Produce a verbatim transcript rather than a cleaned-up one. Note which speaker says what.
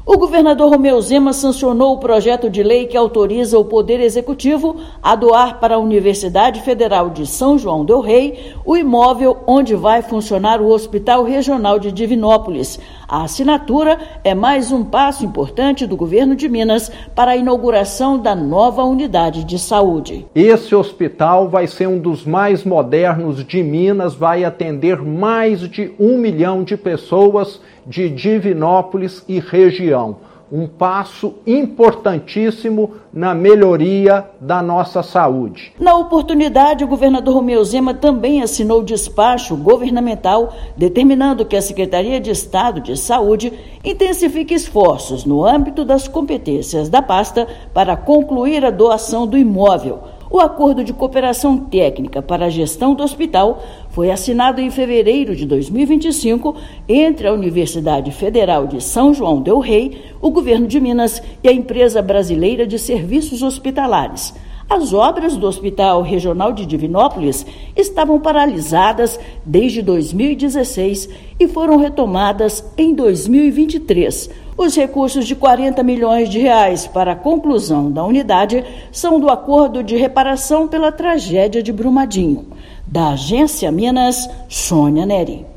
Speaker 1: O governador Romeu Zema sancionou o projeto de lei que autoriza o Poder Executivo a doar para a Universidade Federal de São João del Rei o imóvel onde vai funcionar o Hospital Regional de Divinópolis. A assinatura é mais um passo importante do governo de Minas para a inauguração da nova unidade de saúde.
Speaker 2: Esse hospital vai ser um dos mais modernos de Minas, vai atender mais de um milhão de pessoas de Divinópolis e região. Um passo importantíssimo na melhoria da nossa saúde.
Speaker 1: Na oportunidade, o governador Romeu Zema também assinou despacho governamental determinando que a Secretaria de Estado de Saúde intensifique esforços no âmbito das competências da pasta para concluir a doação do imóvel. O acordo de cooperação técnica para a gestão do hospital foi assinado em fevereiro de dois mil e vinte e cinco entre a Universidade Federal de São João del Rei, o governo de Minas e a empresa brasileira de serviços hospitalares. As obras do Hospital Regional de Divinópolis estavam paralisadas desde dois mil e dezesseis e foram retomadas em dois mil e vinte e três. Os recursos de quarenta milhões de reais para a conclusão da unidade são do acordo de reparação pela tragédia de Brumadinho. Da Agência Minas, Sônia Neri.